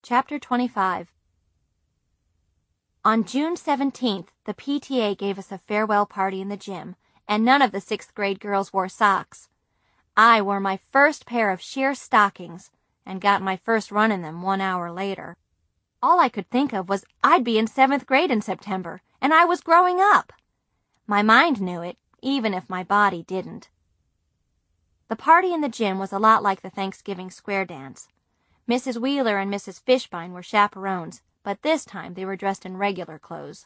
Chapter 25. On June 17th, the PTA gave us a farewell party in the gym, and none of the 6th grade girls wore socks. I wore my first pair of sheer stockings, and got my first run in them 1 hour later. All I could think of was I'd be in 7th grade in September, and I was growing up. My mind knew it, even if my body didn't. The party in the gym was a lot like the Thanksgiving square dance. Mrs. Wheeler and Mrs. Fishbein were chaperones, but this time they were dressed in regular clothes.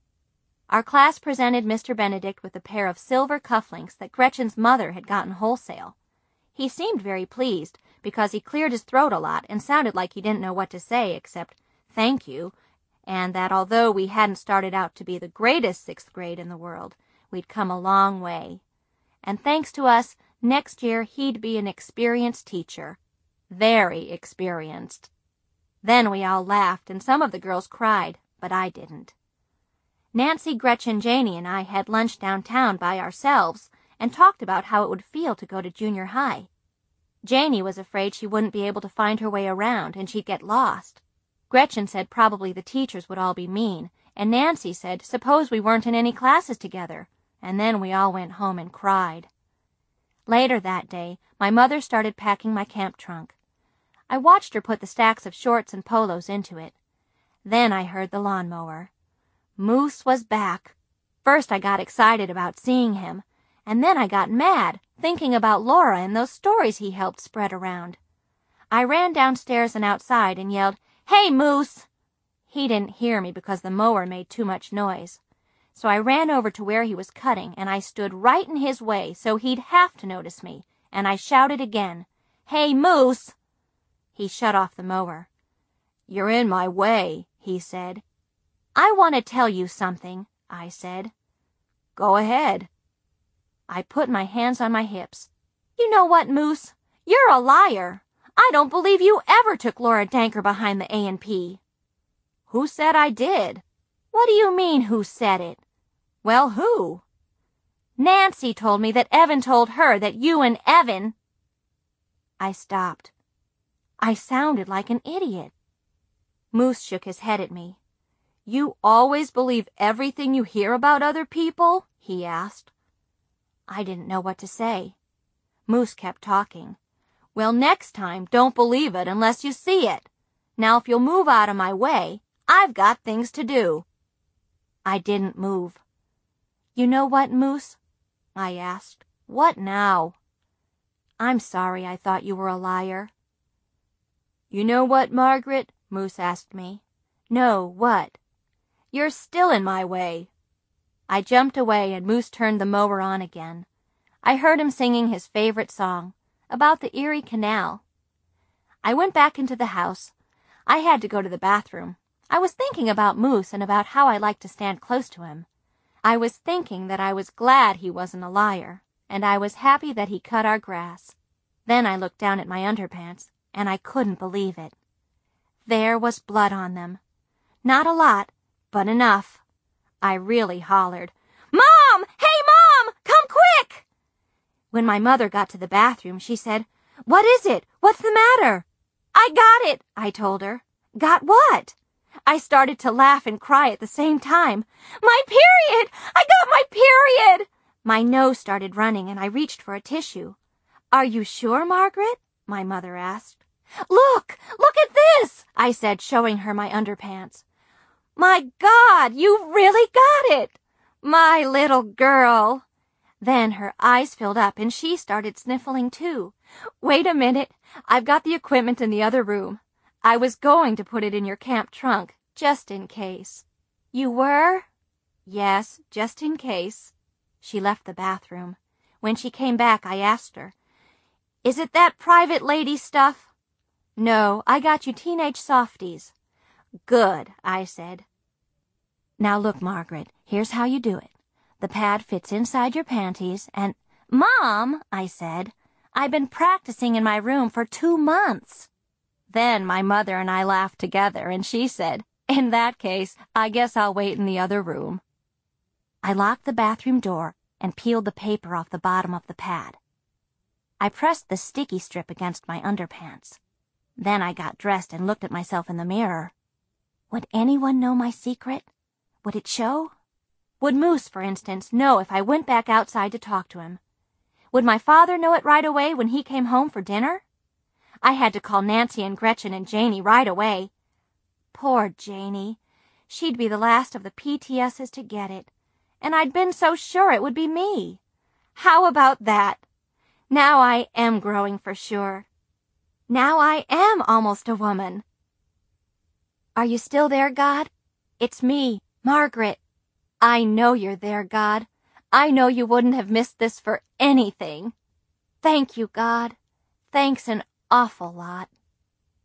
Our class presented Mr. Benedict with a pair of silver cufflinks that Gretchen's mother had gotten wholesale. He seemed very pleased, because he cleared his throat a lot and sounded like he didn't know what to say except "thank you," and that although we hadn't started out to be the greatest 6th grade in the world, we'd come a long way. And thanks to us, next year he'd be an experienced teacher. Very experienced. Then we all laughed, and some of the girls cried, but I didn't. Nancy, Gretchen, Janie, and I had lunch downtown by ourselves and talked about how it would feel to go to junior high. Janie was afraid she wouldn't be able to find her way around and she'd get lost. Gretchen said probably the teachers would all be mean, and Nancy said suppose we weren't in any classes together, and then we all went home and cried. Later that day, my mother started packing my camp trunk. I watched her put the stacks of shorts and polos into it. Then I heard the lawnmower. Moose was back. First I got excited about seeing him, and then I got mad, thinking about Laura and those stories he helped spread around. I ran downstairs and outside and yelled, "Hey, Moose!" He didn't hear me because the mower made too much noise. So I ran over to where he was cutting, and I stood right in his way so he'd have to notice me, and I shouted again, "Hey, Moose!" He shut off the mower. "You're in my way," he said. "I want to tell you something," I said. "Go ahead." I put my hands on my hips. "You know what, Moose? You're a liar. I don't believe you ever took Laura Danker behind the A&P. "Who said I did?" "What do you mean, who said it?" "Well, who?" "Nancy told me that Evan told her that you and Evan—" I stopped. I sounded like an idiot. Moose shook his head at me. "You always believe everything you hear about other people?" he asked. I didn't know what to say. Moose kept talking. "Well, next time, don't believe it unless you see it. Now, if you'll move out of my way, I've got things to do." I didn't move. "You know what, Moose?" I asked. "What now?" "I'm sorry I thought you were a liar." "You know what, Margaret?" Moose asked me. "No, what?" "You're still in my way." I jumped away and Moose turned the mower on again. I heard him singing his favorite song, about the Erie Canal. I went back into the house. I had to go to the bathroom. I was thinking about Moose and about how I liked to stand close to him. I was thinking that I was glad he wasn't a liar, and I was happy that he cut our grass. Then I looked down at my underpants, and I couldn't believe it. There was blood on them. Not a lot, but enough. I really hollered, "Mom! Hey, Mom! Come quick!" When my mother got to the bathroom, she said, "What is it? What's the matter?" "I got it," I told her. "Got what?" I started to laugh and cry at the same time. "My period! I got my period!" My nose started running and I reached for a tissue. "Are you sure, Margaret?" my mother asked. Look at this," I said, showing her my underpants. "My God, you really got it! My little girl." Then her eyes filled up and she started sniffling too. "Wait a minute, I've got the equipment in the other room. I was going to put it in your camp trunk, just in case." "You were?" "Yes, just in case." She left the bathroom. When she came back, I asked her, "Is it that private lady stuff?" "No, I got you teenage softies." "Good," I said. "Now look, Margaret, here's how you do it. The pad fits inside your panties and—" "Mom," I said, "I've been practicing in my room for 2 months." Then my mother and I laughed together, and she said, "In that case, I guess I'll wait in the other room." I locked the bathroom door and peeled the paper off the bottom of the pad. I pressed the sticky strip against my underpants. Then I got dressed and looked at myself in the mirror. Would anyone know my secret? Would it show? Would Moose, for instance, know if I went back outside to talk to him? Would my father know it right away when he came home for dinner? I had to call Nancy and Gretchen and Janey right away. Poor Janey. She'd be the last of the PTSs to get it, and I'd been so sure it would be me. How about that? Now I am growing for sure. Now I am almost a woman. Are you still there, God? It's me, Margaret. I know you're there, God. I know you wouldn't have missed this for anything. Thank you, God. Thanks an awful lot.